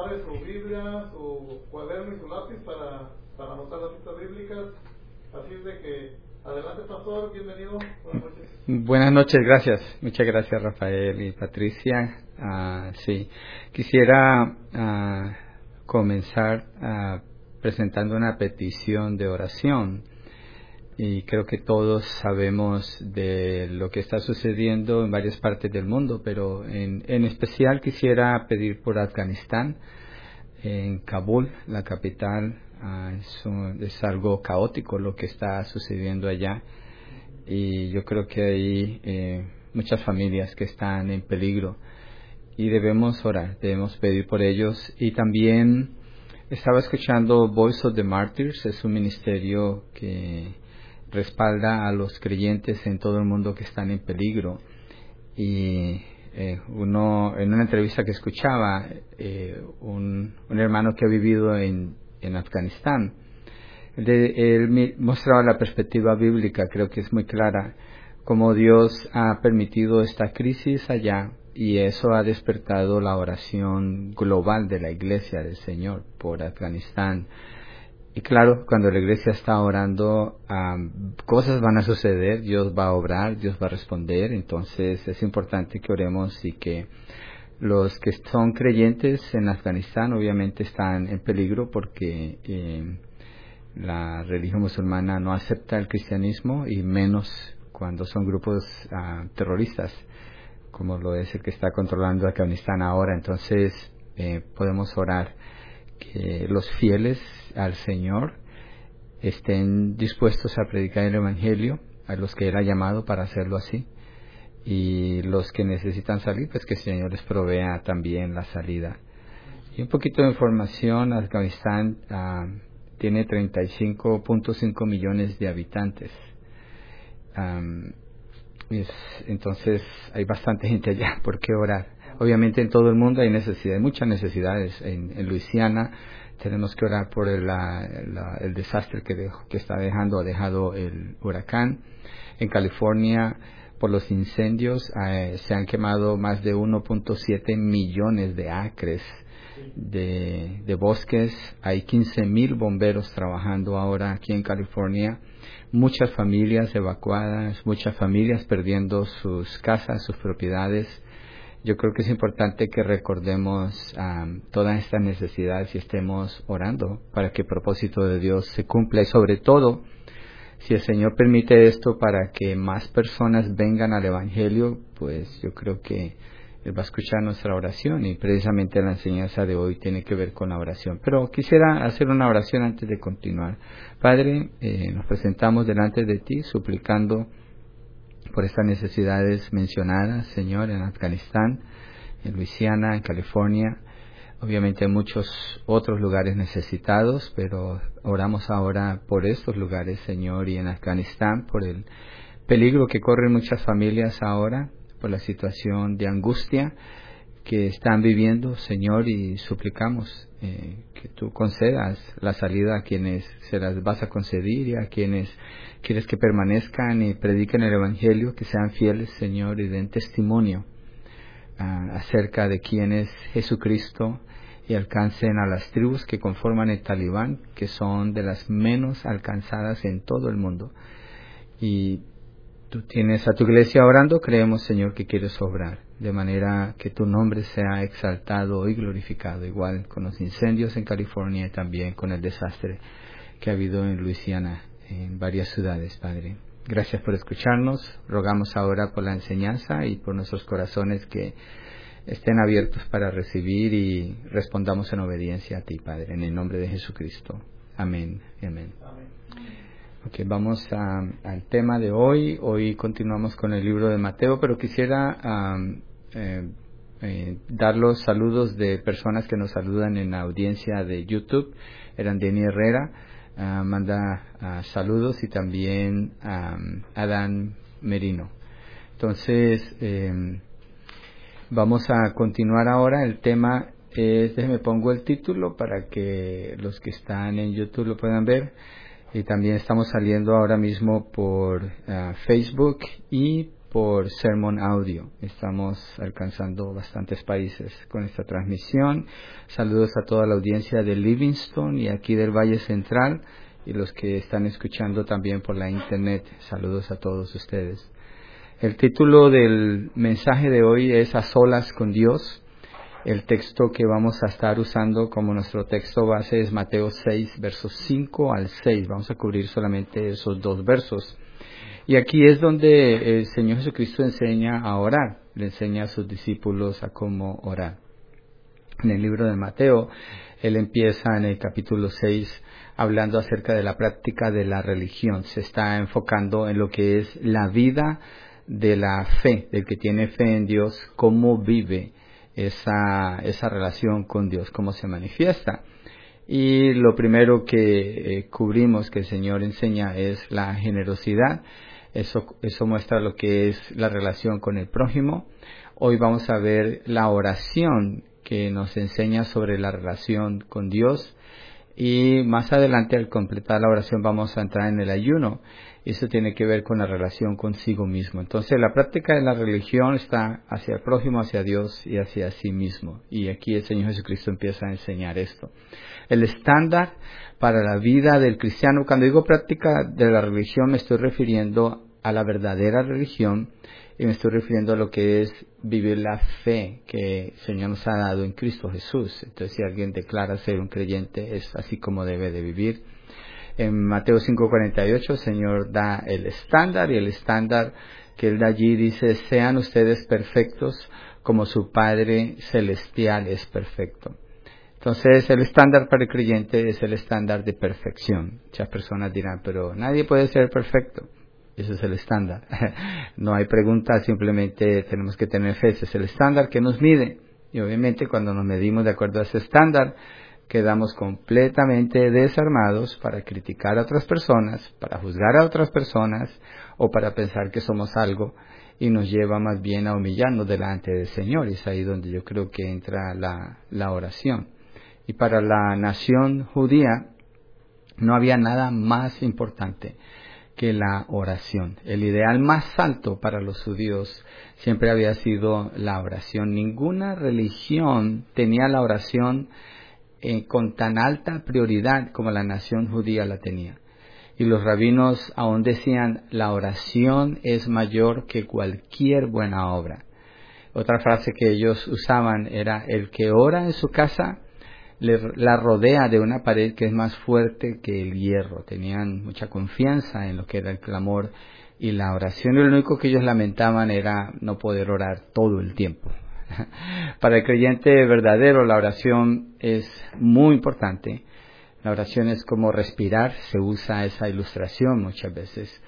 prepare su Biblia, su cuaderno y su lápiz para anotar las citas bíblicas. Así es de que, adelante pastor, bienvenido, buenas noches. Buenas noches, gracias. Muchas gracias Rafael y Patricia. Sí, quisiera comenzar presentando una petición de oración. Y creo que todos sabemos de lo que está sucediendo en varias partes del mundo, pero en especial quisiera pedir por Afganistán, en Kabul, la capital. Es algo caótico lo que está sucediendo allá, y yo creo que hay muchas familias que están en peligro y debemos orar, debemos pedir por ellos. Y también estaba escuchando Voice of the Martyrs, es un ministerio que respalda a los creyentes en todo el mundo que están en peligro. Y en una entrevista que escuchaba, un hermano que ha vivido en Afganistán, él mostraba la perspectiva bíblica, creo que es muy clara, cómo Dios ha permitido esta crisis allá, y eso ha despertado la oración global de la Iglesia del Señor por Afganistán. Y claro, cuando la iglesia está orando, cosas van a suceder, Dios va a obrar, Dios va a responder. Entonces es importante que oremos, y que los que son creyentes en Afganistán obviamente están en peligro porque la religión musulmana no acepta el cristianismo, y menos cuando son grupos terroristas, como lo es el que está controlando Afganistán ahora. Entonces podemos orar que los fieles al Señor estén dispuestos a predicar el Evangelio a los que Él ha llamado para hacerlo así, y los que necesitan salir, pues que el Señor les provea también la salida. Y un poquito de información: Afganistán tiene 35.5 millones de habitantes. Entonces hay bastante gente allá por qué orar. Obviamente en todo el mundo hay necesidades, muchas necesidades. En Luisiana tenemos que orar por el desastre que ha dejado el huracán. En California, por los incendios, se han quemado más de 1.7 millones de acres de bosques. Hay 15,000 bomberos trabajando ahora aquí en California. Muchas familias evacuadas, muchas familias perdiendo sus casas, sus propiedades. Yo creo que es importante que recordemos todas estas necesidades y estemos orando para que el propósito de Dios se cumpla. Y sobre todo, si el Señor permite esto para que más personas vengan al Evangelio, pues yo creo que Él va a escuchar nuestra oración, y precisamente la enseñanza de hoy tiene que ver con la oración. Pero quisiera hacer una oración antes de continuar. Padre, nos presentamos delante de Ti suplicando por estas necesidades mencionadas, Señor, en Afganistán, en Luisiana, en California. Obviamente hay muchos otros lugares necesitados, pero oramos ahora por estos lugares, Señor, y en Afganistán, por el peligro que corren muchas familias ahora, por la situación de angustia que están viviendo, Señor, y suplicamos que Tú concedas la salida a quienes se las vas a conceder, y a quienes quieres que permanezcan y prediquen el Evangelio, que sean fieles, Señor, y den testimonio acerca de quién es Jesucristo, y alcancen a las tribus que conforman el Talibán, que son de las menos alcanzadas en todo el mundo. Y Tú tienes a Tu iglesia orando, creemos, Señor, que quieres obrar, de manera que Tu nombre sea exaltado y glorificado, igual con los incendios en California y también con el desastre que ha habido en Luisiana, en varias ciudades, Padre. Gracias por escucharnos. Rogamos ahora por la enseñanza y por nuestros corazones que estén abiertos para recibir, y respondamos en obediencia a Ti, Padre, en el nombre de Jesucristo. Amén. Amén. Okay, vamos al tema de hoy. Hoy continuamos con el libro de Mateo, pero quisiera dar los saludos de personas que nos saludan en la audiencia de YouTube. Erandeni Herrera manda saludos, y también Adán Merino. Entonces, vamos a continuar ahora. El tema es, déjeme pongo el título para que los que están en YouTube lo puedan ver. Y también estamos saliendo ahora mismo por Facebook y por Sermon Audio. Estamos alcanzando bastantes países con esta transmisión. Saludos a toda la audiencia de Livingston y aquí del Valle Central y los que están escuchando también por la internet. Saludos a todos ustedes. El título del mensaje de hoy es A Solas con Dios. El texto que vamos a estar usando como nuestro texto base es Mateo 6, versos 5 al 6. Vamos a cubrir solamente esos dos versos. Y aquí es donde el Señor Jesucristo enseña a orar. Le enseña a sus discípulos a cómo orar. En el libro de Mateo, Él empieza en el capítulo 6 hablando acerca de la práctica de la religión. Se está enfocando en lo que es la vida de la fe, del que tiene fe en Dios, cómo vive esa relación con Dios, cómo se manifiesta. Y lo primero que cubrimos, que el Señor enseña, es la generosidad. Eso muestra lo que es la relación con el prójimo. Hoy vamos a ver la oración que nos enseña sobre la relación con Dios. Y más adelante, al completar la oración, vamos a entrar en el ayuno. Eso tiene que ver con la relación consigo mismo. Entonces, la práctica de la religión está hacia el prójimo, hacia Dios y hacia sí mismo. Y aquí el Señor Jesucristo empieza a enseñar esto. El estándar para la vida del cristiano, cuando digo práctica de la religión, me estoy refiriendo a la verdadera religión y me estoy refiriendo a lo que es vivir la fe que el Señor nos ha dado en Cristo Jesús. Entonces, si alguien declara ser un creyente, es así como debe de vivir. En Mateo 5:48 el Señor da el estándar, y el estándar que Él da allí dice: sean ustedes perfectos como su Padre Celestial es perfecto. Entonces, el estándar para el creyente es el estándar de perfección. Muchas personas dirán, pero nadie puede ser perfecto. Ese es el estándar. No hay pregunta, simplemente tenemos que tener fe. Ese es el estándar que nos mide. Y obviamente cuando nos medimos de acuerdo a ese estándar, quedamos completamente desarmados para criticar a otras personas, para juzgar a otras personas o para pensar que somos algo, y nos lleva más bien a humillarnos delante del Señor. Y es ahí donde yo creo que entra la oración. Y para la nación judía no había nada más importante que la oración. El ideal más alto para los judíos siempre había sido la oración. Ninguna religión tenía la oración con tan alta prioridad como la nación judía la tenía. Y los rabinos aún decían: la oración es mayor que cualquier buena obra. Otra frase que ellos usaban era: el que ora en su casa la rodea de una pared que es más fuerte que el hierro. Tenían mucha confianza en lo que era el clamor y la oración, y lo único que ellos lamentaban era no poder orar todo el tiempo. Para el creyente verdadero, la oración es muy importante. La oración es como respirar. Se usa esa ilustración muchas veces,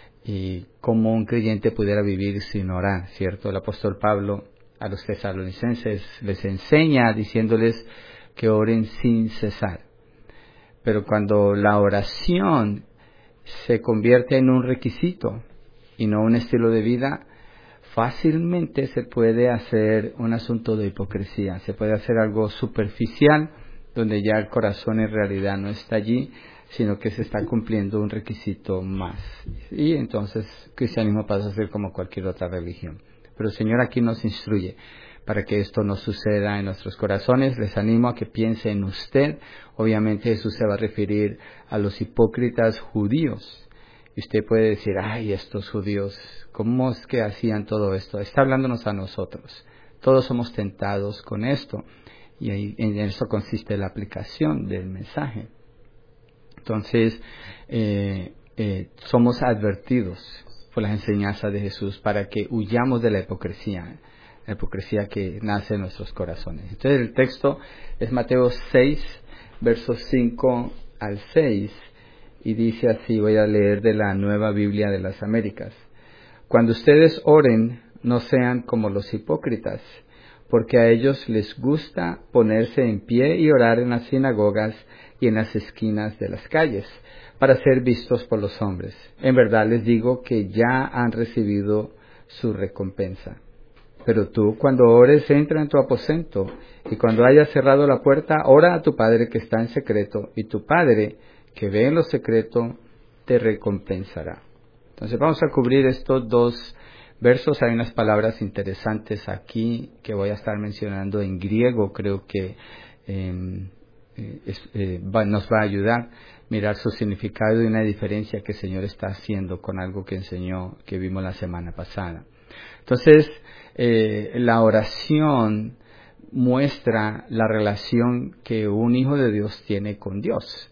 y cómo un creyente pudiera vivir sin orar, ¿cierto? El apóstol Pablo a los tesalonicenses les enseña diciéndoles que oren sin cesar. Pero cuando la oración se convierte en un requisito y no un estilo de vida, fácilmente se puede hacer un asunto de hipocresía. Se puede hacer algo superficial, donde ya el corazón en realidad no está allí, sino que se está cumpliendo un requisito más. Y entonces el cristianismo pasa a ser como cualquier otra religión. Pero el Señor aquí nos instruye para que esto no suceda en nuestros corazones. Les animo a que piense en usted. Obviamente Jesús se va a referir a los hipócritas judíos. Y usted puede decir: ay, estos judíos, ¿cómo es que hacían todo esto? Está hablándonos a nosotros. Todos somos tentados con esto. Y en eso consiste la aplicación del mensaje. Entonces, somos advertidos por las enseñanzas de Jesús para que huyamos de la hipocresía que nace en nuestros corazones. Entonces, el texto es Mateo 6, versos 5 al 6, y dice así. Voy a leer de la Nueva Biblia de las Américas. Cuando ustedes oren, no sean como los hipócritas, porque a ellos les gusta ponerse en pie y orar en las sinagogas y en las esquinas de las calles, para ser vistos por los hombres. En verdad les digo que ya han recibido su recompensa. Pero tú, cuando ores, entra en tu aposento, y cuando hayas cerrado la puerta, ora a tu Padre que está en secreto, y tu Padre, que ve en lo secreto, te recompensará. Entonces vamos a cubrir estos dos versos. Hay unas palabras interesantes aquí que voy a estar mencionando en griego. Creo que nos va a ayudar mirar su significado y una diferencia que el Señor está haciendo con algo que enseñó, que vimos la semana pasada. Entonces, la oración muestra la relación que un hijo de Dios tiene con Dios.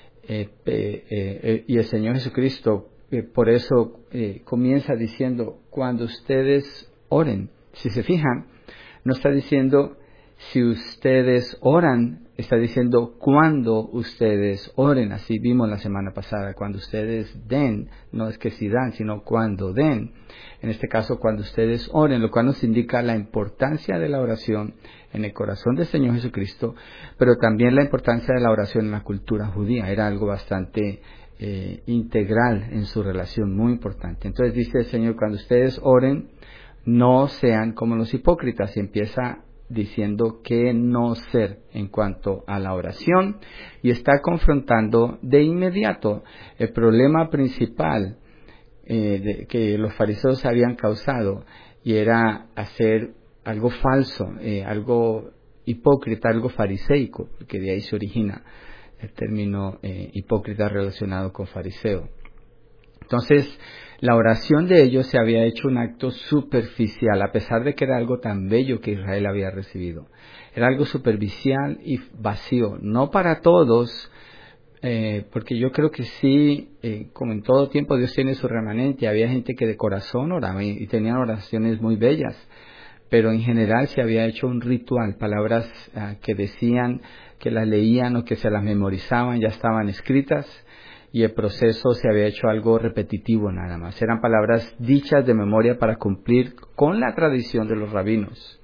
Y el Señor Jesucristo, por eso comienza diciendo, cuando ustedes oren. Si se fijan, no está diciendo si ustedes oran, está diciendo cuando ustedes oren. Así vimos la semana pasada, cuando ustedes den, no es que si dan, sino cuando den. En este caso, cuando ustedes oren, lo cual nos indica la importancia de la oración en el corazón del Señor Jesucristo, pero también la importancia de la oración en la cultura judía. Era algo bastante integral en su relación, muy importante. Entonces dice el Señor, cuando ustedes oren, no sean como los hipócritas, y empieza diciendo que no ser en cuanto a la oración, y está confrontando de inmediato el problema principal que los fariseos habían causado, y era hacer algo falso, algo hipócrita, algo fariseico, porque de ahí se origina el término hipócrita relacionado con fariseo. Entonces, la oración de ellos se había hecho un acto superficial, a pesar de que era algo tan bello que Israel había recibido. Era algo superficial y vacío, no para todos, porque yo creo que sí, como en todo tiempo Dios tiene su remanente. Había gente que de corazón oraba y tenían oraciones muy bellas, pero en general se había hecho un ritual, palabras que decían, que las leían o que se las memorizaban, ya estaban escritas, y el proceso se había hecho algo repetitivo nada más. Eran palabras dichas de memoria para cumplir con la tradición de los rabinos,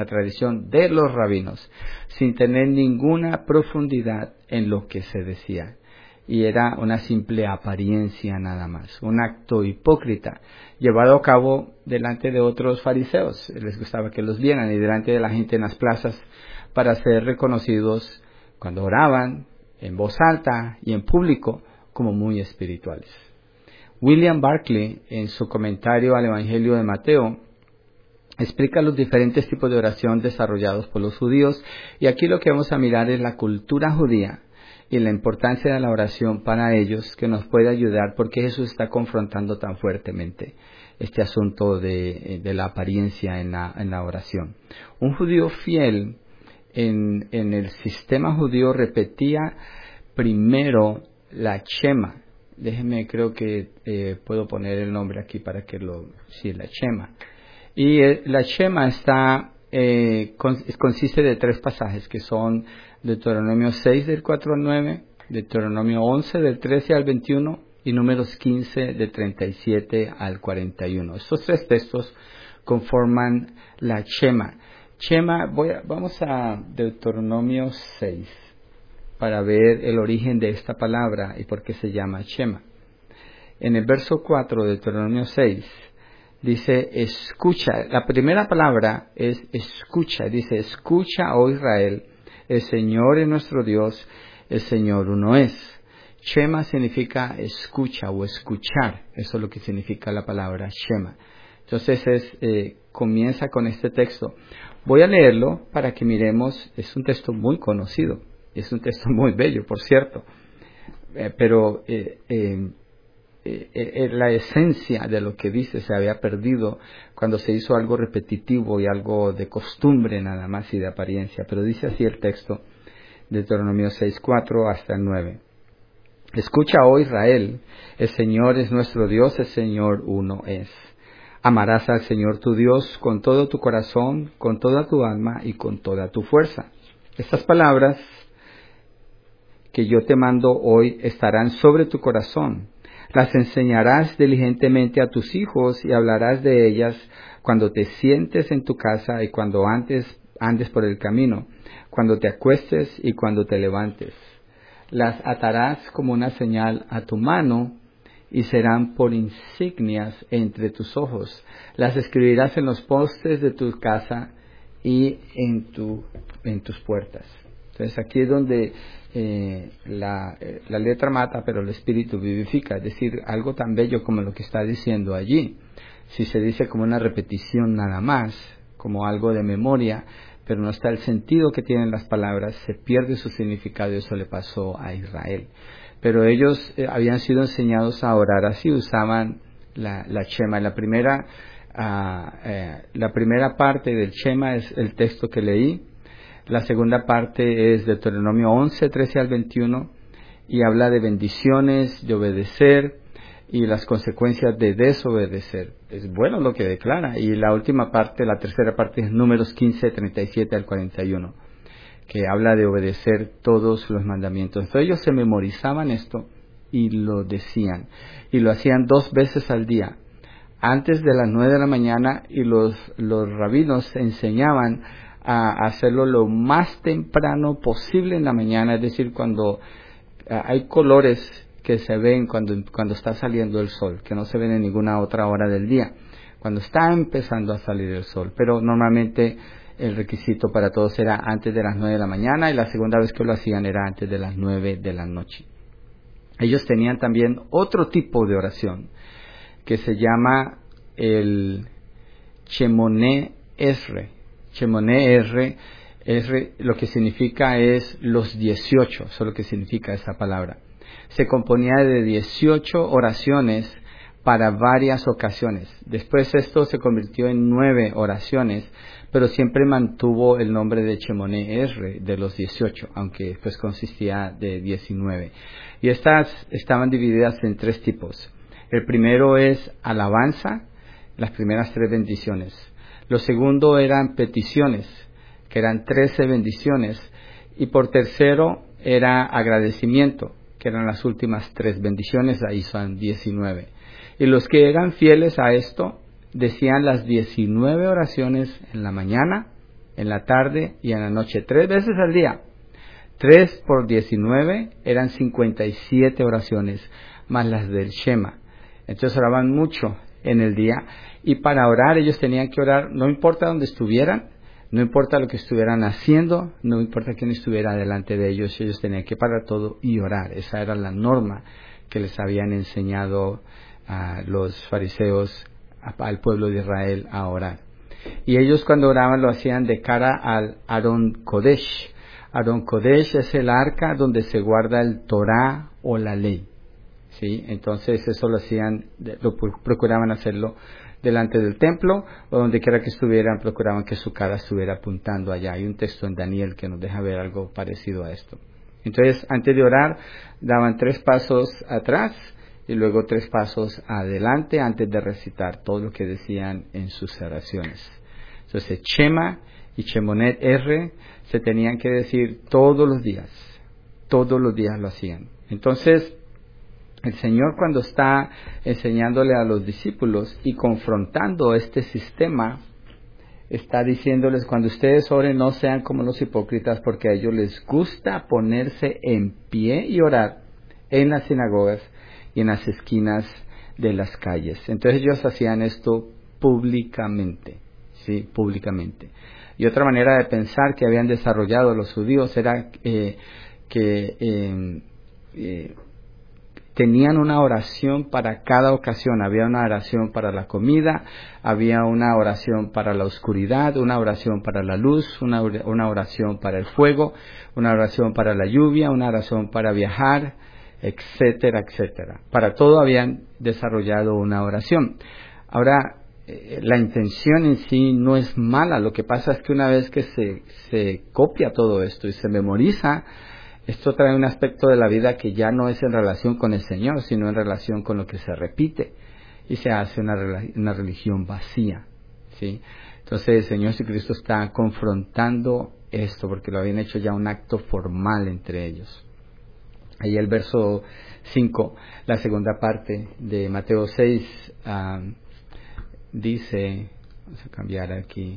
sin tener ninguna profundidad en lo que se decía. Y era una simple apariencia nada más, un acto hipócrita, llevado a cabo delante de otros fariseos. Les gustaba que los vieran, y delante de la gente en las plazas, para ser reconocidos cuando oraban, en voz alta y en público, como muy espirituales. William Barclay, en su comentario al Evangelio de Mateo, explica los diferentes tipos de oración desarrollados por los judíos, y aquí lo que vamos a mirar es la cultura judía y la importancia de la oración para ellos, que nos puede ayudar porque Jesús está confrontando tan fuertemente este asunto de la apariencia en la oración. Un judío fiel en el sistema judío repetía primero la Shema. Déjenme, creo que puedo poner el nombre aquí para que la Shema. Y la Shema consiste de 3 pasajes, que son Deuteronomio 6 del 4 al 9, Deuteronomio 11 del 13 al 21 y Números 15 del 37 al 41. Estos 3 textos conforman la Shema. Vamos a Deuteronomio 6 para ver el origen de esta palabra y por qué se llama Shema. En el verso 4 de Deuteronomio 6 dice, escucha. La primera palabra es escucha. Dice, escucha, oh Israel, el Señor es nuestro Dios, el Señor uno es. Shema significa escucha o escuchar. Eso es lo que significa la palabra Shema. Entonces comienza con este texto. Voy a leerlo para que miremos. Es un texto muy conocido. Es un texto muy bello, por cierto. Pero la esencia de lo que dice se había perdido cuando se hizo algo repetitivo y algo de costumbre nada más y de apariencia. Pero dice así el texto, Deuteronomio 6:4 hasta el 9. Escucha, oh Israel, el Señor es nuestro Dios, el Señor uno es. Amarás al Señor tu Dios con todo tu corazón, con toda tu alma y con toda tu fuerza. Estas palabras que yo te mando hoy estarán sobre tu corazón. Las enseñarás diligentemente a tus hijos y hablarás de ellas cuando te sientes en tu casa y cuando andes por el camino, cuando te acuestes y cuando te levantes. Las atarás como una señal a tu mano y serán por insignias entre tus ojos. Las escribirás en los postes de tu casa y en tus puertas. Entonces aquí es donde la letra mata, pero el espíritu vivifica. Es decir, algo tan bello como lo que está diciendo allí. si se dice como una repetición nada más, como algo de memoria, pero no está el sentido que tienen las palabras, se pierde su significado, y eso le pasó a Israel. Pero ellos habían sido enseñados a orar así, usaban la Shema. La primera parte del Shema es el texto que leí. La segunda parte es Deuteronomio 11, 13 al 21, y habla de bendiciones, de obedecer y las consecuencias de desobedecer. Es bueno lo que declara. Y la última parte, la tercera parte, es Números 15, 37 al 41, que habla de obedecer todos los mandamientos. Entonces ellos se memorizaban esto y lo decían. Y lo hacían 2 veces al día, antes de las 9 de la mañana, y los rabinos enseñaban a hacerlo lo más temprano posible en la mañana, es decir, cuando hay colores que se ven cuando está saliendo el sol, que no se ven en ninguna otra hora del día, cuando está empezando a salir el sol. Pero normalmente el requisito para todos era antes de las 9 de la mañana, y la segunda vez que lo hacían era antes de las 9 de la noche. Ellos tenían también otro tipo de oración que se llama el Shemoneh Esrei. Shemoneh Esrei, lo que significa es los 18, eso es lo que significa esa palabra. Se componía de 18 oraciones para varias ocasiones. Después esto se convirtió en 9 oraciones, pero siempre mantuvo el nombre de Shemoneh Esrei, de los 18, aunque pues consistía de 19. Y estas estaban divididas en 3 tipos. El primero es alabanza, las primeras 3 bendiciones. Lo segundo eran peticiones, que eran 13 bendiciones. Y por tercero era agradecimiento, que eran las últimas 3 bendiciones, ahí son 19. Y los que eran fieles a esto decían las 19 oraciones en la mañana, en la tarde y en la noche, 3 veces al día. 3 por 19 eran 57 oraciones, más las del Shema. Entonces oraban mucho en el día, y para orar ellos tenían que orar, no importa dónde estuvieran, no importa lo que estuvieran haciendo, no importa quién estuviera delante de ellos, ellos tenían que parar todo y orar. Esa era la norma que les habían enseñado a los fariseos, al pueblo de Israel, a orar. Y ellos cuando oraban lo hacían de cara al Aron Kodesh. Aron Kodesh es el arca donde se guarda el Torah o la ley. ¿Sí? Entonces eso lo hacían, procuraban hacerlo delante del templo, o donde quiera que estuvieran, procuraban que su cara estuviera apuntando allá. Hay un texto en Daniel que nos deja ver algo parecido a esto. Entonces, antes de orar, daban 3 pasos atrás y luego 3 pasos adelante antes de recitar todo lo que decían en sus oraciones. Entonces, Shema y Shemoneh Esrei se tenían que decir todos los días lo hacían. Entonces, el Señor, cuando está enseñándole a los discípulos y confrontando este sistema, está diciéndoles: cuando ustedes oren, no sean como los hipócritas, porque a ellos les gusta ponerse en pie y orar en las sinagogas y en las esquinas de las calles. Entonces ellos hacían esto públicamente, ¿sí? Públicamente. Y otra manera de pensar que habían desarrollado los judíos era tenían una oración para cada ocasión. Había una oración para la comida, había una oración para la oscuridad, una oración para la luz, una oración para el fuego, una oración para la lluvia, una oración para viajar, etcétera, etcétera. Para todo habían desarrollado una oración. Ahora, la intención en sí no es mala. Lo que pasa es que una vez que se copia todo esto y se memoriza, esto trae un aspecto de la vida que ya no es en relación con el Señor, sino en relación con lo que se repite, y se hace una religión vacía, ¿sí? Entonces el Señor Jesucristo está confrontando esto, porque lo habían hecho ya un acto formal entre ellos. Ahí el verso 5, la segunda parte de Mateo 6, dice, vamos a cambiar aquí,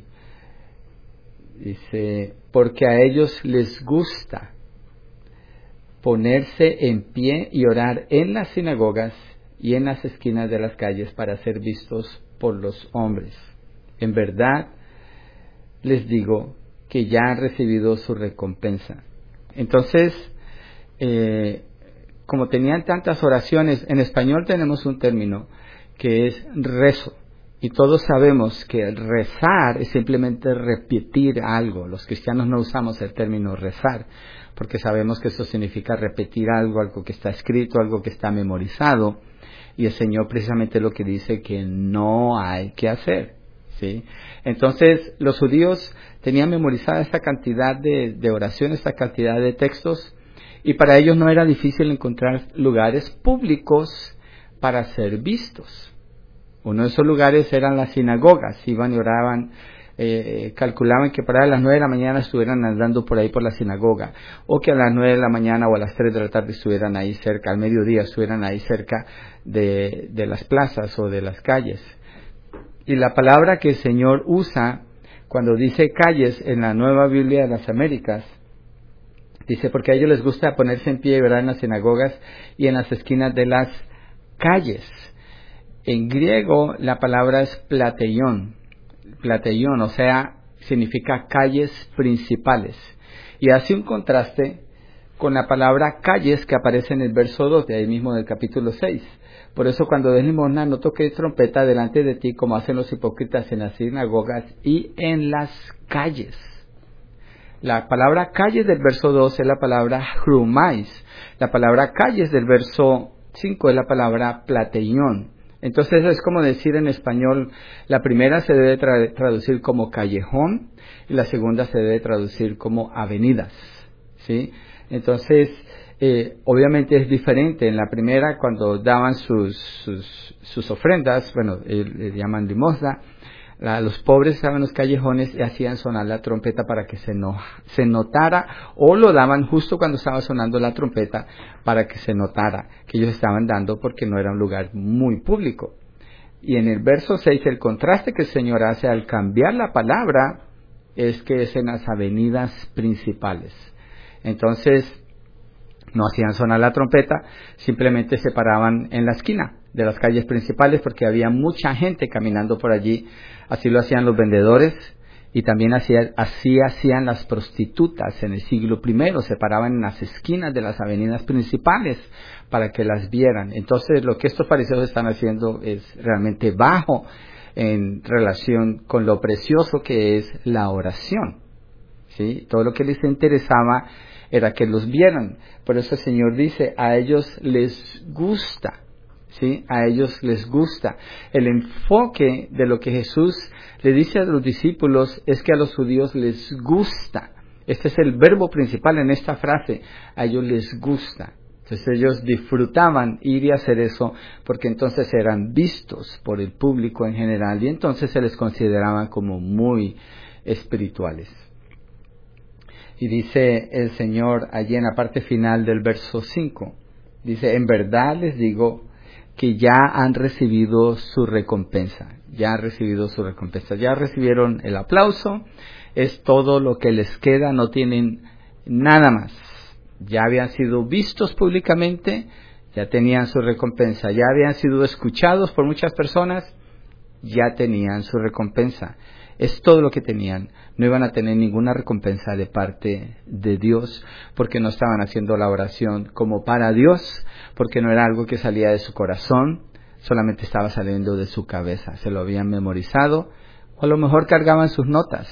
dice: porque a ellos les gusta ponerse en pie y orar en las sinagogas y en las esquinas de las calles para ser vistos por los hombres. En verdad les digo que ya han recibido su recompensa. Entonces, como tenían tantas oraciones, en español tenemos un término que es rezo, Y todos sabemos que rezar es simplemente repetir algo. Los cristianos no usamos el término rezar, porque sabemos que eso significa repetir algo, algo que está escrito, algo que está memorizado. Y el Señor precisamente lo que dice que no hay que hacer, ¿sí? Entonces, los judíos tenían memorizada esta cantidad de oraciones, esta cantidad de textos, y para ellos no era difícil encontrar lugares públicos para ser vistos. Uno de esos lugares eran las sinagogas. Iban y oraban, calculaban que para las 9 de la mañana estuvieran andando por ahí por la sinagoga, o que a las 9 de la mañana o a las 3 de la tarde estuvieran ahí cerca, al mediodía estuvieran ahí cerca de las plazas o de las calles. Y la palabra que el Señor usa cuando dice calles en la Nueva Biblia de las Américas, dice, porque a ellos les gusta ponerse en pie, ¿verdad?, en las sinagogas y en las esquinas de las calles. En griego la palabra es plateion, o sea, significa calles principales. Y hace un contraste con la palabra calles que aparece en el verso 2 de ahí mismo del capítulo 6. Por eso cuando des limosna no toques trompeta delante de ti como hacen los hipócritas en las sinagogas y en las calles. La palabra calles del verso 2 es la palabra chrumais. La palabra calles del verso 5 es la palabra plateion. Entonces es como decir en español, la primera se debe traducir como callejón y la segunda se debe traducir como avenidas, ¿sí? Entonces, obviamente es diferente. En la primera, cuando daban sus ofrendas, bueno, le llaman limosna, los pobres estaban en los callejones y hacían sonar la trompeta para que se notara, o lo daban justo cuando estaba sonando la trompeta para que se notara que ellos estaban dando, porque no era un lugar muy público. Y en el verso 6, el contraste que el Señor hace al cambiar la palabra es que es en las avenidas principales. Entonces, no hacían sonar la trompeta, simplemente se paraban en la esquina de las calles principales porque había mucha gente caminando por allí. Así lo hacían los vendedores y también así hacían las prostitutas en el siglo I. Se paraban en las esquinas de las avenidas principales para que las vieran. Entonces, lo que estos fariseos están haciendo es realmente bajo en relación con lo precioso que es la oración, ¿sí? Todo lo que les interesaba era que los vieran. Por eso el Señor dice, a ellos les gusta, ¿sí? A ellos les gusta. El enfoque de lo que Jesús le dice a los discípulos es que a los judíos les gusta. Este es el verbo principal en esta frase, a ellos les gusta. Entonces ellos disfrutaban ir y hacer eso porque entonces eran vistos por el público en general y entonces se les consideraban como muy espirituales. Y dice el Señor allí en la parte final del verso 5, dice, en verdad les digo que ya han recibido su recompensa, ya recibieron el aplauso, es todo lo que les queda, no tienen nada más. Ya habían sido vistos públicamente, ya tenían su recompensa, ya habían sido escuchados por muchas personas, ya tenían su recompensa. Es todo lo que tenían. No iban a tener ninguna recompensa de parte de Dios, porque no estaban haciendo la oración como para Dios, porque no era algo que salía de su corazón, solamente estaba saliendo de su cabeza. Se lo habían memorizado, o a lo mejor cargaban sus notas,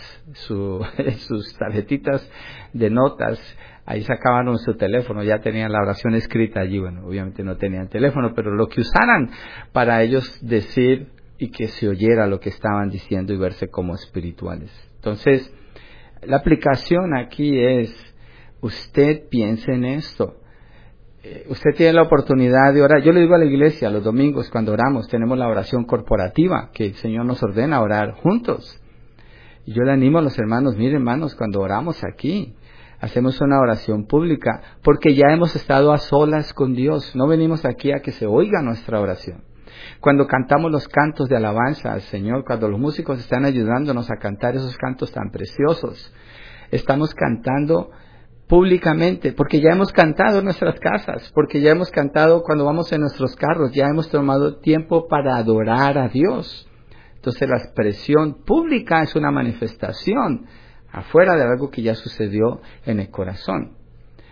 sus tarjetitas de notas. Ahí sacaban su teléfono, ya tenían la oración escrita allí. Bueno, obviamente no tenían teléfono, pero lo que usaran para ellos decir y que se oyera lo que estaban diciendo y verse como espirituales. Entonces, la aplicación aquí es, usted piense en esto. Usted tiene la oportunidad de orar. Yo le digo a la iglesia, los domingos cuando oramos, tenemos la oración corporativa, que el Señor nos ordena orar juntos. Y yo le animo a los hermanos, miren hermanos, cuando oramos aquí, hacemos una oración pública, porque ya hemos estado a solas con Dios. No venimos aquí a que se oiga nuestra oración. Cuando cantamos los cantos de alabanza al Señor, cuando los músicos están ayudándonos a cantar esos cantos tan preciosos, estamos cantando públicamente, porque ya hemos cantado en nuestras casas, porque ya hemos cantado cuando vamos en nuestros carros, ya hemos tomado tiempo para adorar a Dios. Entonces la expresión pública es una manifestación afuera de algo que ya sucedió en el corazón.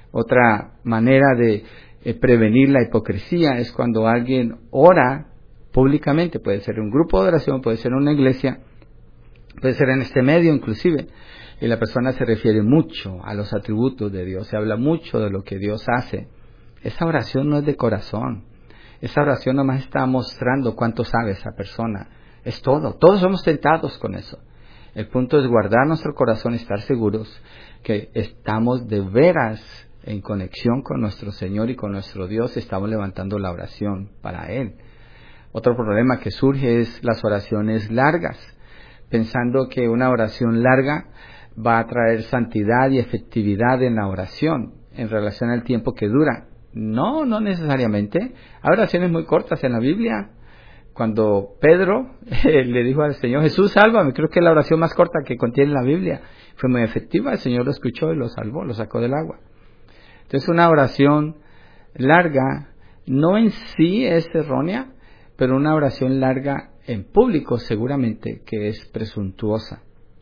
Otra manera de prevenir la hipocresía es cuando alguien ora públicamente, puede ser un grupo de oración, puede ser una iglesia, puede ser en este medio inclusive, y la persona se refiere mucho a los atributos de Dios, se habla mucho de lo que Dios hace. Esa oración no es de corazón, esa oración nomás está mostrando cuánto sabe esa persona, es todo. Todos somos tentados con eso. El punto es guardar nuestro corazón y estar seguros que estamos de veras en conexión con nuestro Señor y con nuestro Dios, estamos levantando la oración para Él. Otro problema que surge es las oraciones largas, pensando que una oración larga va a traer santidad y efectividad en la oración en relación al tiempo que dura. No necesariamente. Hay oraciones muy cortas en la Biblia. Cuando Pedro le dijo al Señor, Jesús, sálvame, creo que es la oración más corta que contiene la Biblia. Fue muy efectiva, el Señor lo escuchó y lo salvó, lo sacó del agua. Entonces una oración larga no en sí es errónea, pero una oración larga en público seguramente que es presuntuosa.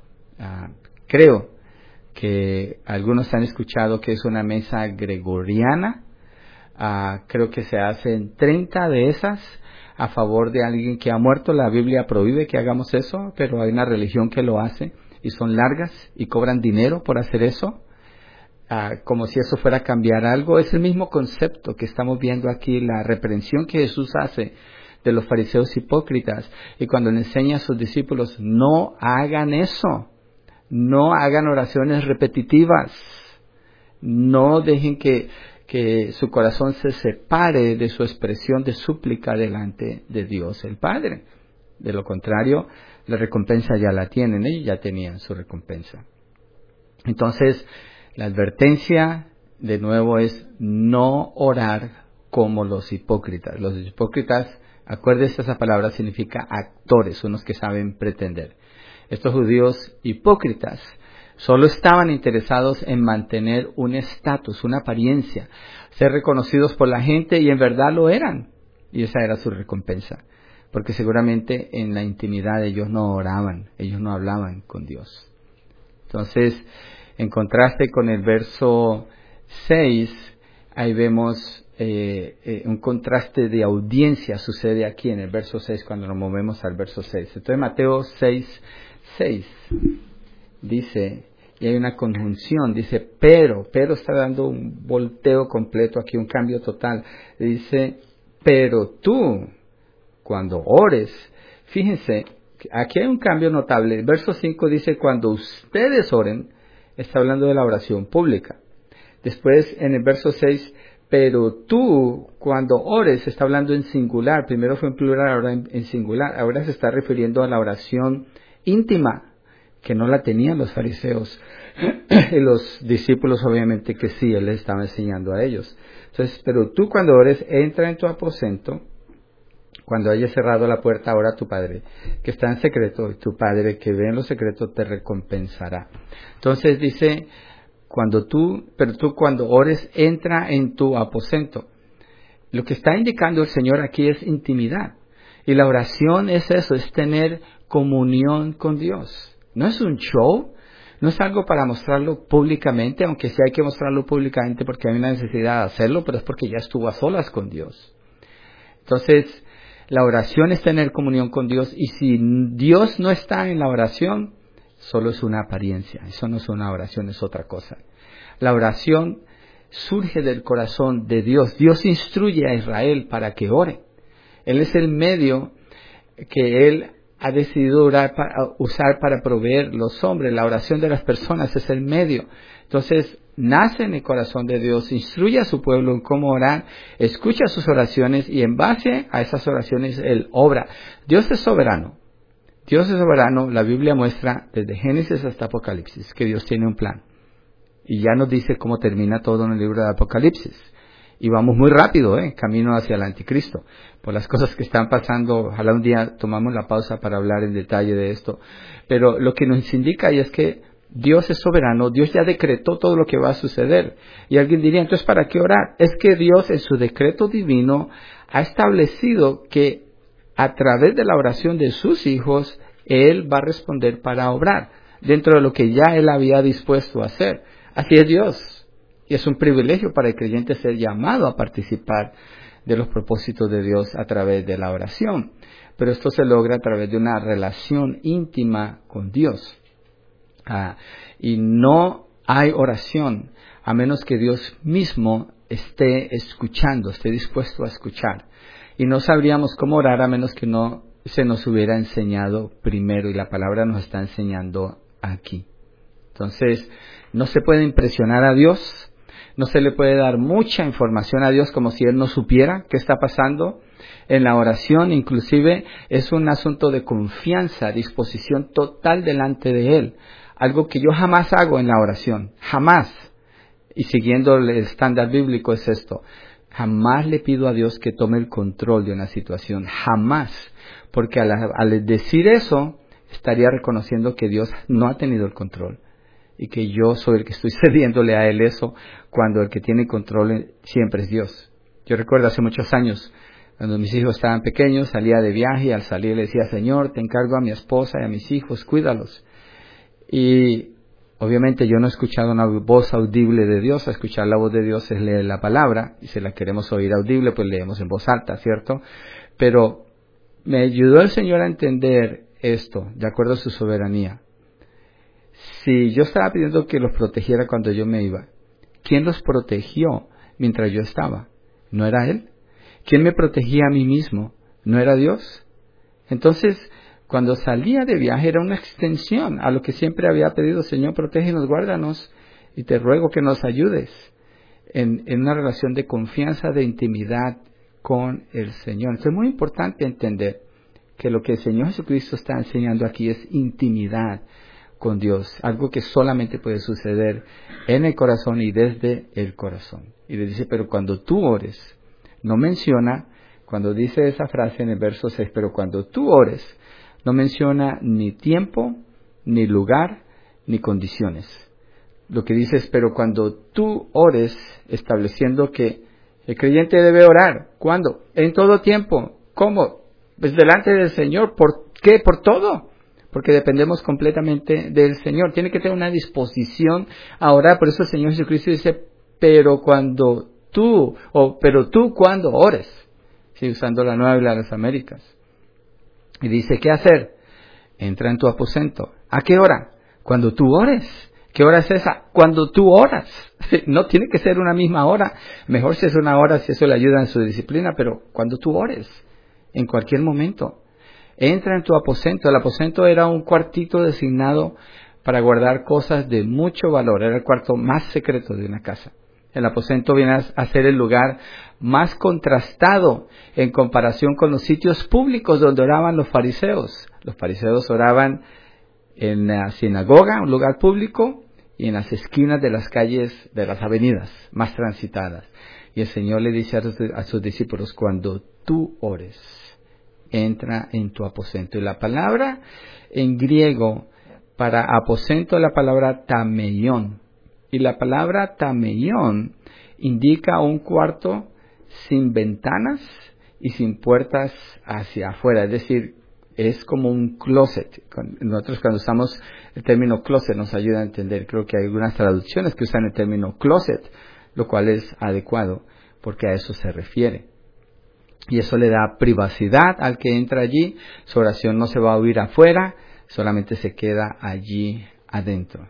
Creo que algunos han escuchado que es una mesa gregoriana. Creo que se hacen 30 de esas a favor de alguien que ha muerto. La Biblia prohíbe que hagamos eso, pero hay una religión que lo hace y son largas y cobran dinero por hacer eso, como si eso fuera a cambiar algo. Es el mismo concepto que estamos viendo aquí, la reprensión que Jesús hace de los fariseos hipócritas, y cuando le enseña a sus discípulos, no hagan eso, no hagan oraciones repetitivas, no dejen que su corazón se separe de su expresión de súplica delante de Dios el Padre. De lo contrario, la recompensa ya la tienen, ellos ya tenían su recompensa. Entonces, la advertencia de nuevo es no orar como los hipócritas. Los hipócritas, acuérdense, esa palabra significa actores, unos que saben pretender. Estos judíos hipócritas solo estaban interesados en mantener un estatus, una apariencia, ser reconocidos por la gente, y en verdad lo eran. Y esa era su recompensa. Porque seguramente en la intimidad ellos no oraban, ellos no hablaban con Dios. Entonces, en contraste con el verso 6, ahí vemos un contraste de audiencia sucede aquí en el verso 6 cuando nos movemos al verso 6. Entonces Mateo 6 dice, y hay una conjunción, dice pero está dando un volteo completo aquí, un cambio total. Dice, pero tú, cuando ores, fíjense, aquí hay un cambio notable. El verso 5 dice, cuando ustedes oren, está hablando de la oración pública. Después, en el verso 6, pero tú, cuando ores, está hablando en singular. Primero fue en plural, ahora en singular. Ahora se está refiriendo a la oración íntima, que no la tenían los fariseos. Y los discípulos, obviamente que sí, él les estaba enseñando a ellos. Entonces, pero tú cuando ores, entra en tu aposento. Cuando hayas cerrado la puerta, ora a tu Padre, que está en secreto, y tu Padre que ve en lo secreto te recompensará. Entonces dice, pero tú cuando ores, entra en tu aposento. Lo que está indicando el Señor aquí es intimidad. Y la oración es eso, es tener comunión con Dios. No es un show, no es algo para mostrarlo públicamente, aunque sí hay que mostrarlo públicamente porque hay una necesidad de hacerlo, pero es porque ya estuvo a solas con Dios. Entonces, la oración es tener comunión con Dios, y si Dios no está en la oración, solo es una apariencia. Eso no es una oración, es otra cosa. La oración surge del corazón de Dios. Dios instruye a Israel para que ore. Él es el medio que Él ha decidido usar para proveer los hombres. La oración de las personas es el medio. Entonces, nace en el corazón de Dios, instruye a su pueblo en cómo orar, escucha sus oraciones, y en base a esas oraciones Él obra. Dios es soberano. Dios es soberano. La Biblia muestra desde Génesis hasta Apocalipsis que Dios tiene un plan. Y ya nos dice cómo termina todo en el libro de Apocalipsis. Y vamos muy rápido, camino hacia el anticristo, por las cosas que están pasando. Ojalá un día tomamos la pausa para hablar en detalle de esto. Pero lo que nos indica ahí es que Dios es soberano, Dios ya decretó todo lo que va a suceder. Y alguien diría, entonces, ¿para qué orar? Es que Dios en su decreto divino ha establecido que a través de la oración de sus hijos, Él va a responder para obrar, dentro de lo que ya Él había dispuesto a hacer. Así es Dios. Y es un privilegio para el creyente ser llamado a participar de los propósitos de Dios a través de la oración. Pero esto se logra a través de una relación íntima con Dios. Y no hay oración a menos que Dios mismo esté escuchando, esté dispuesto a escuchar. Y no sabríamos cómo orar a menos que no se nos hubiera enseñado primero, y la palabra nos está enseñando aquí. Entonces, no se puede impresionar a Dios, no se le puede dar mucha información a Dios como si Él no supiera qué está pasando. En la oración, inclusive, es un asunto de confianza, disposición total delante de Él. Algo que yo jamás hago en la oración, jamás. Y siguiendo el estándar bíblico es esto: jamás le pido a Dios que tome el control de una situación, jamás. Porque al decir eso, estaría reconociendo que Dios no ha tenido el control. Y que yo soy el que estoy cediéndole a Él eso, cuando el que tiene control siempre es Dios. Yo recuerdo hace muchos años, cuando mis hijos estaban pequeños, salía de viaje y al salir le decía: Señor, te encargo a mi esposa y a mis hijos, cuídalos. Y obviamente yo no he escuchado una voz audible de Dios. A escuchar la voz de Dios es leer la palabra, y si la queremos oír audible, pues leemos en voz alta, ¿cierto? Pero me ayudó el Señor a entender esto, de acuerdo a su soberanía. Si yo estaba pidiendo que los protegiera cuando yo me iba, ¿quién los protegió mientras yo estaba? ¿No era Él? ¿Quién me protegía a mí mismo? ¿No era Dios? Entonces, cuando salía de viaje era una extensión a lo que siempre había pedido: Señor, protégenos, guárdanos, y te ruego que nos ayudes en una relación de confianza, de intimidad con el Señor. Entonces es muy importante entender que lo que el Señor Jesucristo está enseñando aquí es intimidad con Dios, algo que solamente puede suceder en el corazón y desde el corazón. Y le dice: pero cuando tú ores, no menciona, cuando dice esa frase en el verso 6, pero cuando tú ores, no menciona ni tiempo, ni lugar, ni condiciones. Lo que dice es: pero cuando tú ores, estableciendo que el creyente debe orar. ¿Cuándo? En todo tiempo. ¿Cómo? Pues delante del Señor. ¿Por qué? Por todo. Porque dependemos completamente del Señor. Tiene que tener una disposición a orar. Por eso el Señor Jesucristo dice: pero tú cuando ores. Sí, usando la Nueva Biblia de las Américas. Y dice: ¿qué hacer? Entra en tu aposento. ¿A qué hora? Cuando tú ores. ¿Qué hora es esa? Cuando tú oras. No tiene que ser una misma hora. Mejor si es una hora, si eso le ayuda en su disciplina, pero cuando tú ores, en cualquier momento. Entra en tu aposento. El aposento era un cuartito designado para guardar cosas de mucho valor. Era el cuarto más secreto de una casa. El aposento viene a ser el lugar más contrastado en comparación con los sitios públicos donde oraban los fariseos. Los fariseos oraban en la sinagoga, un lugar público, y en las esquinas de las calles, de las avenidas más transitadas. Y el Señor le dice a sus discípulos: cuando tú ores, entra en tu aposento. Y la palabra en griego para aposento es la palabra tameión. Y la palabra tameión indica un cuarto sin ventanas y sin puertas hacia afuera. Es decir, es como un closet. Nosotros cuando usamos el término closet nos ayuda a entender. Creo que hay algunas traducciones que usan el término closet, lo cual es adecuado porque a eso se refiere. Y eso le da privacidad al que entra allí. Su oración no se va a oír afuera, solamente se queda allí adentro.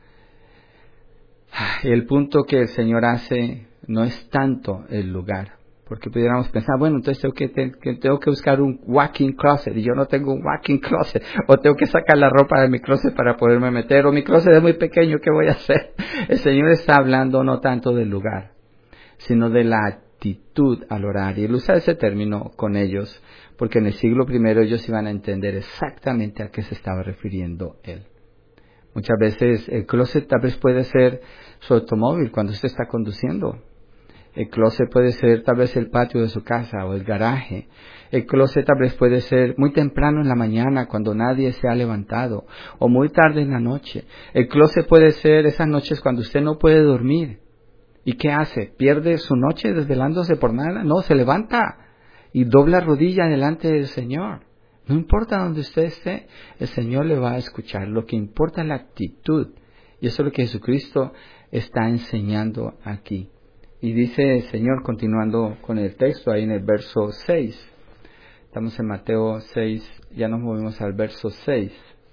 El punto que el Señor hace no es tanto el lugar, porque pudiéramos pensar: bueno, entonces tengo que buscar un walk-in closet, y yo no tengo un walk-in closet, o tengo que sacar la ropa de mi closet para poderme meter, o mi closet es muy pequeño, ¿qué voy a hacer? El Señor está hablando no tanto del lugar, sino de la actitud al orar. Y Él usa ese término con ellos, porque en el siglo I ellos iban a entender exactamente a qué se estaba refiriendo Él. Muchas veces el closet tal vez puede ser su automóvil cuando usted está conduciendo. El closet puede ser tal vez el patio de su casa o el garaje. El closet tal vez puede ser muy temprano en la mañana cuando nadie se ha levantado, o muy tarde en la noche. El closet puede ser esas noches cuando usted no puede dormir. ¿Y qué hace? ¿Pierde su noche desvelándose por nada? No, se levanta y dobla rodilla delante del Señor. No importa donde usted esté, el Señor le va a escuchar. Lo que importa es la actitud. Y eso es lo que Jesucristo está enseñando aquí. Y dice el Señor, continuando con el texto, ahí en el verso 6. Estamos en Mateo 6, ya nos movimos al verso 6.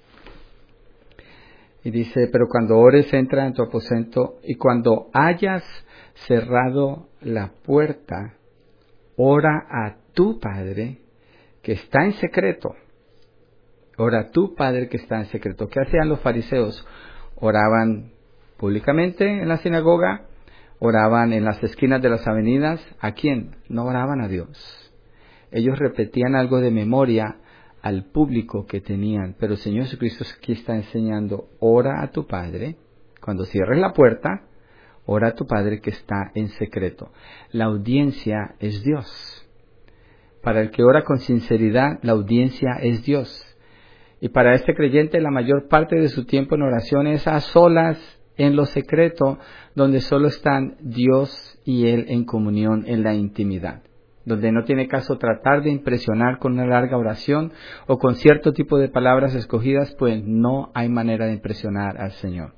Y dice, pero cuando ores, entra en tu aposento, y cuando hayas cerrado la puerta, ora a tu Padre que está en secreto. Ora a tu Padre que está en secreto. ¿Qué hacían los fariseos? Oraban públicamente en la sinagoga, oraban en las esquinas de las avenidas. ¿A quién? No oraban a Dios. Ellos repetían algo de memoria al público que tenían, pero el Señor Jesucristo aquí está enseñando, ora a tu Padre, cuando cierres la puerta, ora a tu Padre que está en secreto. La audiencia es Dios. Para el que ora con sinceridad, la audiencia es Dios. Y para este creyente, la mayor parte de su tiempo en oración es a solas, en lo secreto, donde solo están Dios y Él en comunión, en la intimidad. Donde no tiene caso tratar de impresionar con una larga oración o con cierto tipo de palabras escogidas, pues no hay manera de impresionar al Señor.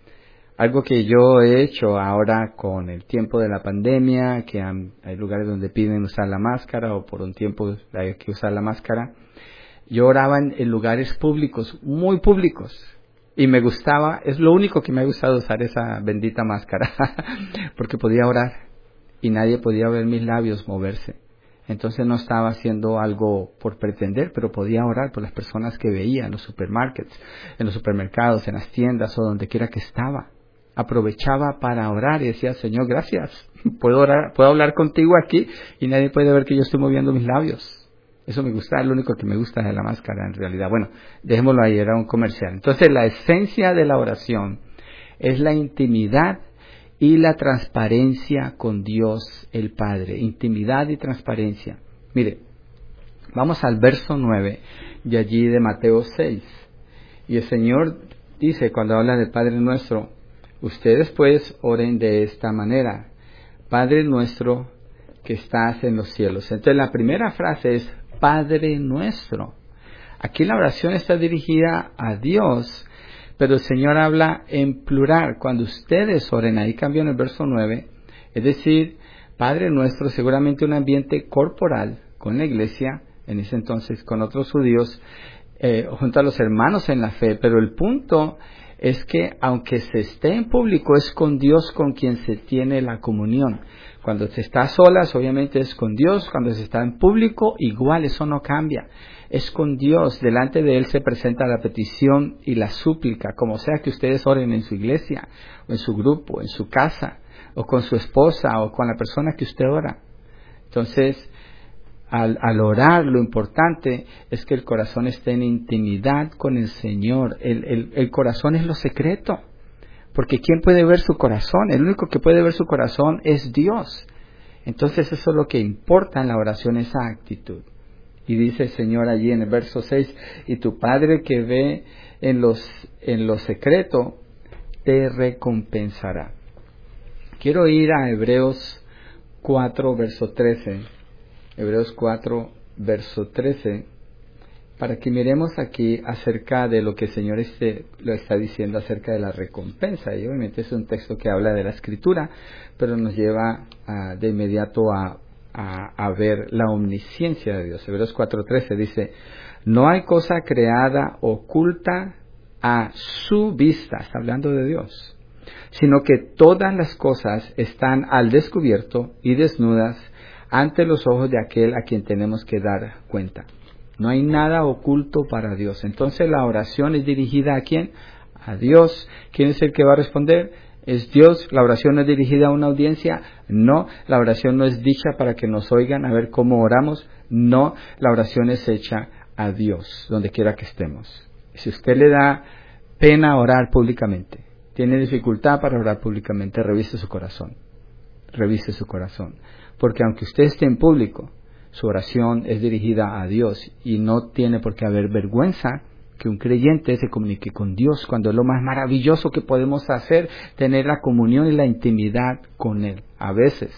Algo que yo he hecho ahora con el tiempo de la pandemia, que hay lugares donde piden usar la máscara o por un tiempo hay que usar la máscara. Yo oraba en lugares públicos, muy públicos, y me gustaba, es lo único que me ha gustado usar esa bendita máscara, porque podía orar y nadie podía ver mis labios moverse. Entonces no estaba haciendo algo por pretender, pero podía orar por las personas que veía en los supermercados, en las tiendas o donde quiera que estaba. Aprovechaba para orar y decía, Señor, gracias, puedo orar, puedo hablar contigo aquí y nadie puede ver que yo estoy moviendo mis labios. Eso me gusta, es lo único que me gusta de la máscara en realidad. Bueno, dejémoslo ahí, era un comercial. Entonces la esencia de la oración es la intimidad y la transparencia con Dios el Padre. Intimidad y transparencia. Mire, vamos al verso 9 de allí de Mateo 6. Y el Señor dice, cuando habla del Padre Nuestro, ustedes pues oren de esta manera. Padre nuestro que estás en los cielos. Entonces la primera frase es Padre Nuestro. Aquí la oración está dirigida a Dios, pero el Señor habla en plural. Cuando ustedes oren, ahí cambió en el verso 9, es decir, Padre Nuestro, seguramente un ambiente corporal con la iglesia, en ese entonces con otros judíos, junto a los hermanos en la fe, pero el punto es que aunque se esté en público, es con Dios con quien se tiene la comunión. Cuando se está a solas, obviamente es con Dios. Cuando se está en público, igual, eso no cambia. Es con Dios. Delante de Él se presenta la petición y la súplica, como sea que ustedes oren en su iglesia, o en su grupo, en su casa, o con su esposa, o con la persona que usted ora. Entonces, al orar, lo importante es que el corazón esté en intimidad con el Señor. El corazón es lo secreto. Porque ¿quién puede ver su corazón? El único que puede ver su corazón es Dios. Entonces eso es lo que importa en la oración, esa actitud. Y dice el Señor allí en el verso 6, y tu Padre que ve en lo secreto, te recompensará. Quiero ir a Hebreos 4, verso 13. Hebreos 4, verso 13. Para que miremos aquí acerca de lo que el Señor lo está diciendo acerca de la recompensa. Y obviamente es un texto que habla de la Escritura, pero nos lleva de inmediato a ver la omnisciencia de Dios. Hebreos 4:13 dice, no hay cosa creada oculta a su vista, está hablando de Dios, sino que todas las cosas están al descubierto y desnudas ante los ojos de aquel a quien tenemos que dar cuenta. No hay nada oculto para Dios. Entonces la oración es dirigida ¿a quién? A Dios. ¿Quién es el que va a responder? ¿Es Dios? ¿La oración no es dirigida a una audiencia? No. ¿La oración no es dicha para que nos oigan a ver cómo oramos? No. La oración es hecha a Dios, donde quiera que estemos. Si usted le da pena orar públicamente, tiene dificultad para orar públicamente, revise su corazón. Revise su corazón. Porque aunque usted esté en público, su oración es dirigida a Dios y no tiene por qué haber vergüenza que un creyente se comunique con Dios cuando es lo más maravilloso que podemos hacer, tener la comunión y la intimidad con Él. A veces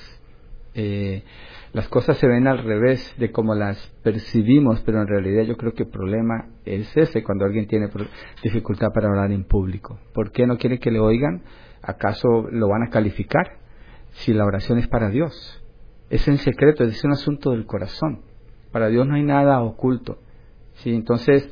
las cosas se ven al revés de como las percibimos, pero en realidad yo creo que el problema es ese, cuando alguien tiene dificultad para orar en público. ¿Por qué no quiere que le oigan? ¿Acaso lo van a calificar? si la oración es para Dios. Es en secreto, es un asunto del corazón. Para Dios no hay nada oculto. ¿Sí? Entonces,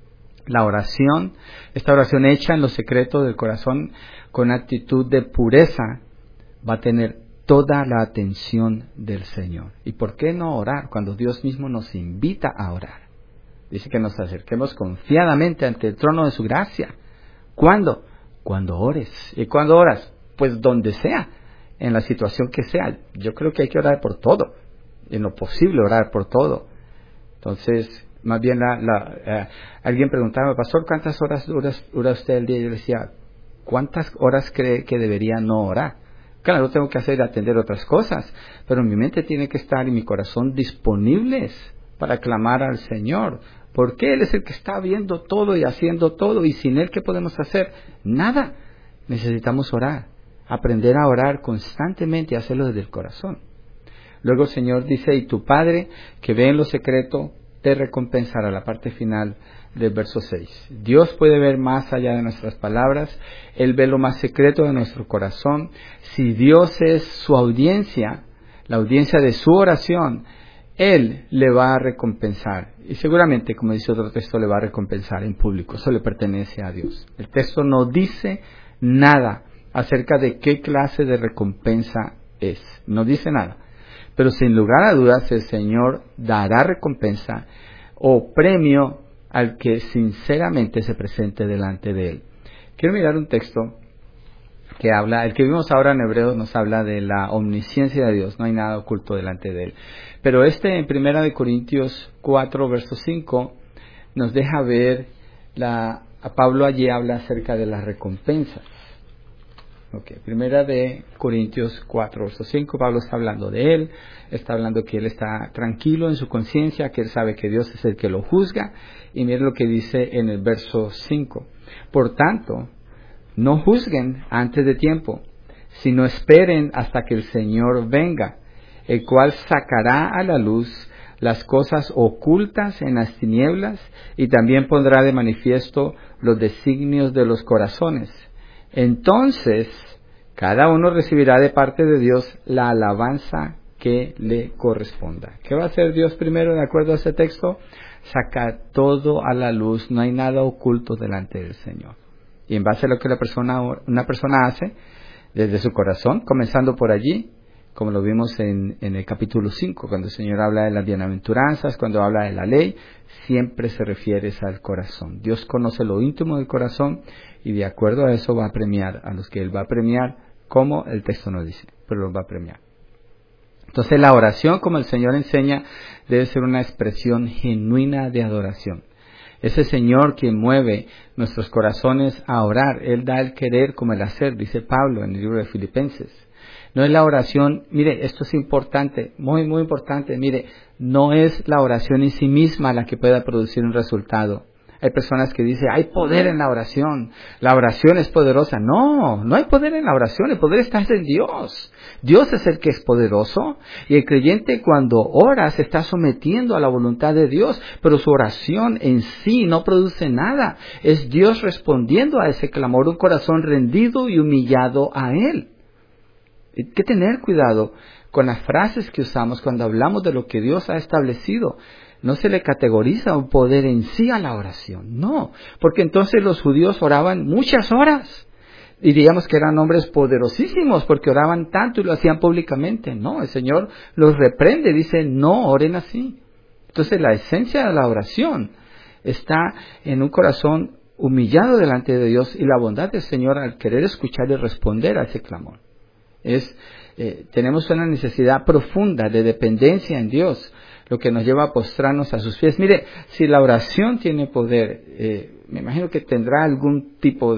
esta oración hecha en lo secreto del corazón con actitud de pureza, va a tener toda la atención del Señor. ¿Y por qué no orar cuando Dios mismo nos invita a orar? Dice que nos acerquemos confiadamente ante el trono de su gracia. ¿Cuándo? Cuando ores. ¿Y cuándo oras? Pues donde sea, en la situación que sea. Yo creo que hay que orar por todo, en lo posible orar por todo. Entonces, más bien alguien preguntaba, pastor, ¿cuántas horas dura usted el día? Y yo le decía, ¿cuántas horas cree que debería no orar? Claro, tengo que atender otras cosas, pero mi mente tiene que estar y mi corazón disponibles para clamar al Señor, porque Él es el que está viendo todo y haciendo todo, y sin Él, ¿qué podemos hacer? Nada. Necesitamos orar, aprender a orar constantemente y hacerlo desde el corazón. Luego el Señor dice, y tu Padre que ve en lo secreto te recompensará, la parte final del verso 6. Dios puede ver más allá de nuestras palabras, Él ve lo más secreto de nuestro corazón. Si Dios es su audiencia, la audiencia de su oración, Él le va a recompensar. Y seguramente, como dice otro texto, le va a recompensar en público. Eso le pertenece a Dios. El texto no dice nada acerca de qué clase de recompensa es. No dice nada. Pero sin lugar a dudas, el Señor dará recompensa o premio al que sinceramente se presente delante de Él. Quiero mirar un texto que habla, el que vimos ahora en Hebreos nos habla de la omnisciencia de Dios, no hay nada oculto delante de Él. Pero en 1 Corintios 4, verso 5, nos deja ver, a Pablo allí habla acerca de las recompensas. Okay. 1 Corintios 4, verso 5, Pablo está hablando de él, está hablando que él está tranquilo en su conciencia, que él sabe que Dios es el que lo juzga, y mire lo que dice en el verso 5. Por tanto, no juzguen antes de tiempo, sino esperen hasta que el Señor venga, el cual sacará a la luz las cosas ocultas en las tinieblas, y también pondrá de manifiesto los designios de los corazones. Entonces, cada uno recibirá de parte de Dios la alabanza que le corresponda. ¿Qué va a hacer Dios primero de acuerdo a ese texto? Sacar todo a la luz, no hay nada oculto delante del Señor. Y en base a lo que una persona hace, desde su corazón, comenzando por allí, como lo vimos en el capítulo 5, cuando el Señor habla de las bienaventuranzas, cuando habla de la ley, siempre se refiere al corazón. Dios conoce lo íntimo del corazón y de acuerdo a eso va a premiar a los que Él va a premiar, como el texto no dice, pero los va a premiar. Entonces la oración, como el Señor enseña, debe ser una expresión genuina de adoración. Ese Señor quien mueve nuestros corazones a orar, Él da el querer como el hacer, dice Pablo en el libro de Filipenses. No es la oración, mire, esto es importante, muy, muy importante, mire, no es la oración en sí misma la que pueda producir un resultado. Hay personas que dicen, hay poder en la oración es poderosa. No, no hay poder en la oración, el poder está en Dios. Dios es el que es poderoso, y el creyente cuando ora se está sometiendo a la voluntad de Dios, pero su oración en sí no produce nada. Es Dios respondiendo a ese clamor, un corazón rendido y humillado a Él. Hay que tener cuidado con las frases que usamos cuando hablamos de lo que Dios ha establecido. No se le categoriza un poder en sí a la oración, no, porque entonces los judíos oraban muchas horas. Diríamos que eran hombres poderosísimos porque oraban tanto y lo hacían públicamente. No, el Señor los reprende, dice, no oren así. Entonces la esencia de la oración está en un corazón humillado delante de Dios y la bondad del Señor al querer escuchar y responder a ese clamor. Tenemos una necesidad profunda de dependencia en Dios, lo que nos lleva a postrarnos a sus pies. Mire, si la oración tiene poder, me imagino que tendrá algún tipo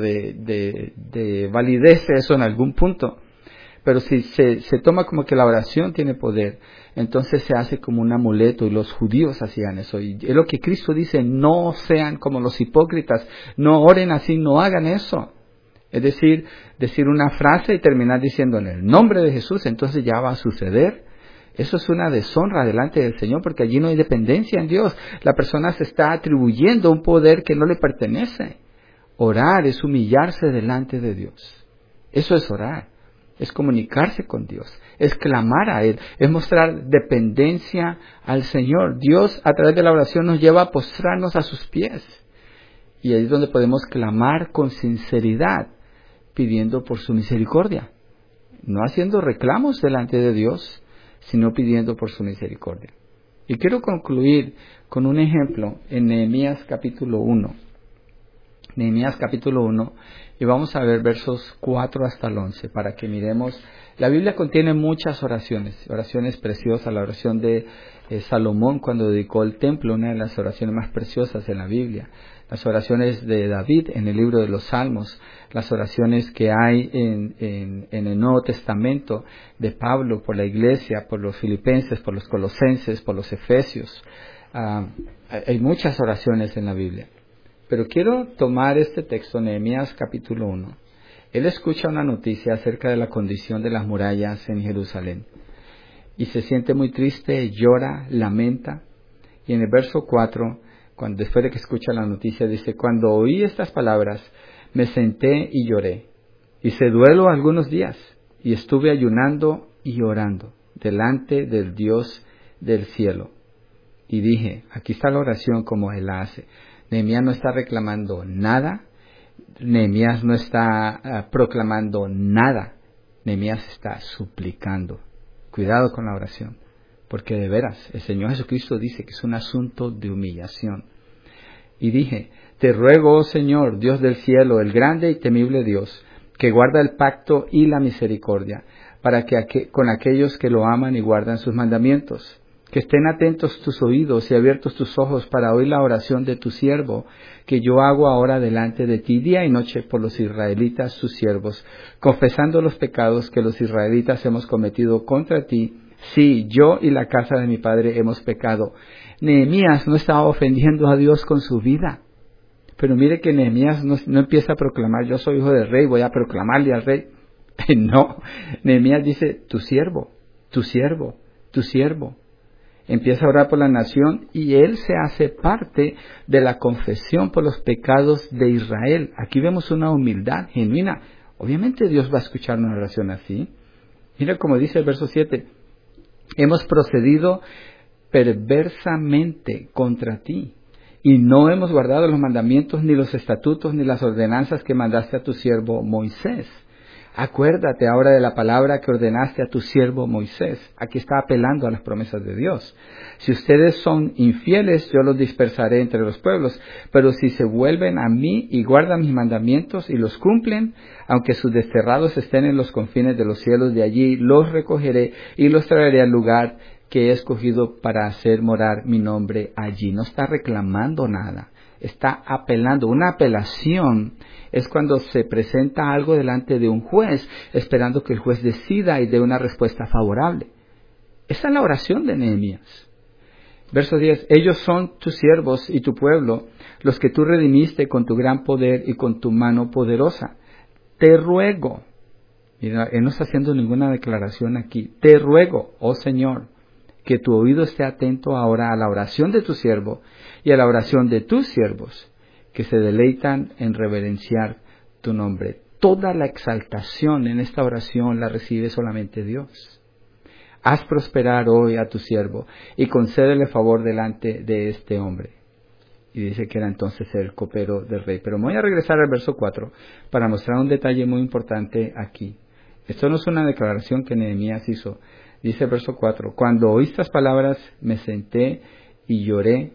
de validez eso en algún punto, pero si se toma como que la oración tiene poder, entonces se hace como un amuleto, y los judíos hacían eso, y es lo que Cristo dice, no sean como los hipócritas, no oren así, no hagan eso. Es decir una frase y terminar diciendo en el nombre de Jesús, entonces ya va a suceder. Eso es una deshonra delante del Señor, porque allí no hay dependencia en Dios. La persona se está atribuyendo un poder que no le pertenece. Orar es humillarse delante de Dios. Eso es orar. es comunicarse con Dios, es clamar a Él, es mostrar dependencia al Señor. Dios a través de la oración nos lleva a postrarnos a sus pies. Y ahí es donde podemos clamar con sinceridad, pidiendo por su misericordia. No haciendo reclamos delante de Dios, sino pidiendo por su misericordia. Y quiero concluir con un ejemplo en Nehemías capítulo 1. Nehemías capítulo 1, y vamos a ver versos 4 hasta el 11 para que miremos. La Biblia contiene muchas oraciones preciosas. La oración de Salomón cuando dedicó el templo, una de las oraciones más preciosas en la Biblia. Las oraciones de David en el libro de los Salmos, las oraciones que hay en el Nuevo Testamento de Pablo por la iglesia, por los filipenses, por los colosenses, por los efesios. Hay muchas oraciones en la Biblia. Pero quiero tomar este texto, Nehemías capítulo 1. Él escucha una noticia acerca de la condición de las murallas en Jerusalén. Y se siente muy triste, llora, lamenta. Y en el verso 4, después de que escucha la noticia, dice: cuando oí estas palabras, me senté y lloré. Hice duelo algunos días, y estuve ayunando y orando delante del Dios del cielo. Y dije, aquí está la oración como él la hace. Nehemías no está reclamando nada. Nehemías no está proclamando nada. Nehemías está suplicando. Cuidado con la oración, porque de veras el Señor Jesucristo dice que es un asunto de humillación. Y dije: te ruego, oh Señor, Dios del cielo, el grande y temible Dios, que guarda el pacto y la misericordia, para que con aquellos que lo aman y guardan sus mandamientos, que estén atentos tus oídos y abiertos tus ojos para oír la oración de tu siervo, que yo hago ahora delante de ti día y noche por los israelitas, sus siervos, confesando los pecados que los israelitas hemos cometido contra ti. Sí, yo y la casa de mi padre hemos pecado. Nehemías no estaba ofendiendo a Dios con su vida. Pero mire que Nehemías no empieza a proclamar: yo soy hijo del rey, voy a proclamarle al rey. No, Nehemías dice: tu siervo, tu siervo, tu siervo. Empieza a orar por la nación y él se hace parte de la confesión por los pecados de Israel. Aquí vemos una humildad genuina. Obviamente Dios va a escuchar una oración así. Mira como dice el verso 7. Hemos procedido perversamente contra ti y no hemos guardado los mandamientos, ni los estatutos, ni las ordenanzas que mandaste a tu siervo Moisés. Acuérdate ahora de la palabra que ordenaste a tu siervo Moisés. Aquí está apelando a las promesas de Dios. Si ustedes son infieles, yo los dispersaré entre los pueblos. Pero si se vuelven a mí y guardan mis mandamientos y los cumplen, aunque sus desterrados estén en los confines de los cielos, de allí los recogeré y los traeré al lugar que he escogido para hacer morar mi nombre allí. No está reclamando nada. Está apelando. Una apelación es cuando se presenta algo delante de un juez, esperando que el juez decida y dé una respuesta favorable. Esa es la oración de Nehemías. Verso 10. Ellos son tus siervos y tu pueblo, los que tú redimiste con tu gran poder y con tu mano poderosa. Te ruego. Mira, él no está haciendo ninguna declaración aquí. Te ruego, oh Señor, que tu oído esté atento ahora a la oración de tu siervo y a la oración de tus siervos, que se deleitan en reverenciar tu nombre. Toda la exaltación en esta oración la recibe solamente Dios. Haz prosperar hoy a tu siervo y concédele favor delante de este hombre. Y dice que era entonces el copero del rey. Pero me voy a regresar al verso 4 para mostrar un detalle muy importante aquí. Esto no es una declaración que Nehemías hizo. Dice el verso 4, cuando oí estas palabras me senté y lloré,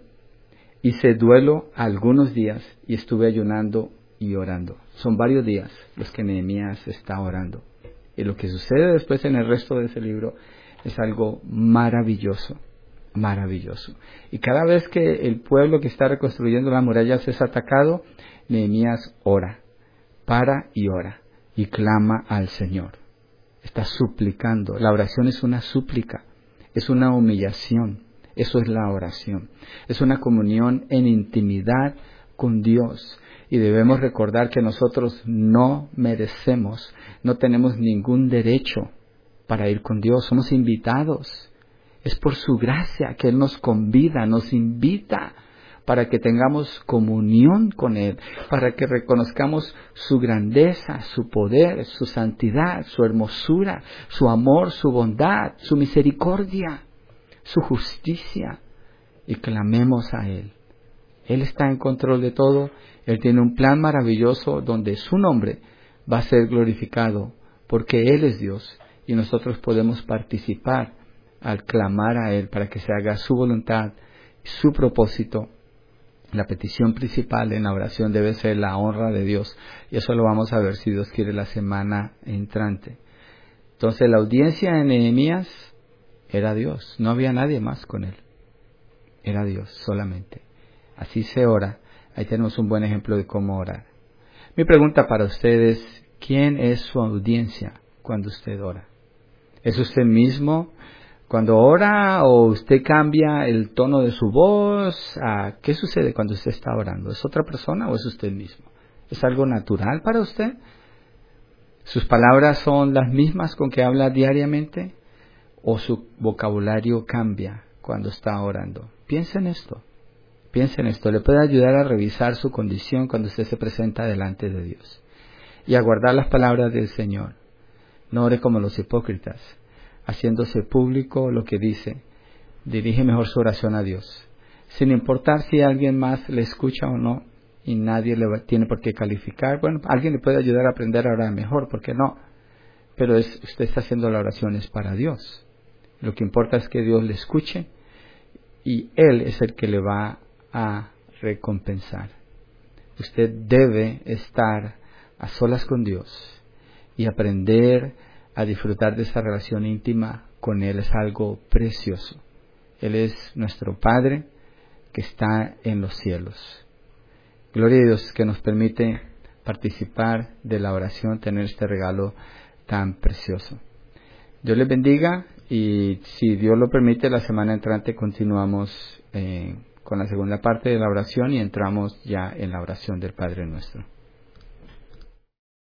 hice duelo algunos días y estuve ayunando y orando. Son varios días los que Nehemías está orando. Y lo que sucede después en el resto de ese libro es algo maravilloso, maravilloso. Y cada vez que el pueblo que está reconstruyendo las murallas es atacado, Nehemías ora, para y ora, y clama al Señor. Está suplicando. La oración es una súplica, es una humillación. Eso es la oración. Es una comunión en intimidad con Dios. Y debemos recordar que nosotros no merecemos, no tenemos ningún derecho para ir con Dios. Somos invitados. Es por su gracia que Él nos convida, nos invita. para que tengamos comunión con Él, para que reconozcamos su grandeza, su poder, su santidad, su hermosura, su amor, su bondad, su misericordia, su justicia, y clamemos a Él. Él está en control de todo. Él tiene un plan maravilloso donde su nombre va a ser glorificado, porque Él es Dios, y nosotros podemos participar al clamar a Él para que se haga su voluntad, su propósito. La petición principal en la oración debe ser la honra de Dios, y eso lo vamos a ver si Dios quiere la semana entrante. Entonces la audiencia de Nehemías era Dios, no había nadie más con él, era Dios solamente. Así se ora. Ahí tenemos un buen ejemplo de cómo orar. Mi pregunta para ustedes: ¿quién es su audiencia cuando usted ora? ¿Es usted mismo cuando ora, o usted cambia el tono de su voz? ¿Qué sucede cuando usted está orando? ¿Es otra persona o es usted mismo? ¿Es algo natural para usted? ¿Sus palabras son las mismas con que habla diariamente? ¿O su vocabulario cambia cuando está orando? Piensa en esto. Piensa en esto. Le puede ayudar a revisar su condición cuando usted se presenta delante de Dios. Y a guardar las palabras del Señor. No ore como los hipócritas, haciéndose público lo que dice. Dirige mejor su oración a Dios, sin importar si alguien más le escucha o no, y nadie le tiene por qué calificar. Bueno, alguien le puede ayudar a aprender a orar mejor, ¿por qué no? Pero usted está haciendo la oración es para Dios. Lo que importa es que Dios le escuche, y Él es el que le va a recompensar. Usted debe estar a solas con Dios y aprender a disfrutar de esa relación íntima con Él. Es algo precioso. Él es nuestro Padre que está en los cielos. Gloria a Dios que nos permite participar de la oración, tener este regalo tan precioso. Dios les bendiga, y si Dios lo permite, la semana entrante continuamos con la segunda parte de la oración y entramos ya en la oración del Padre Nuestro.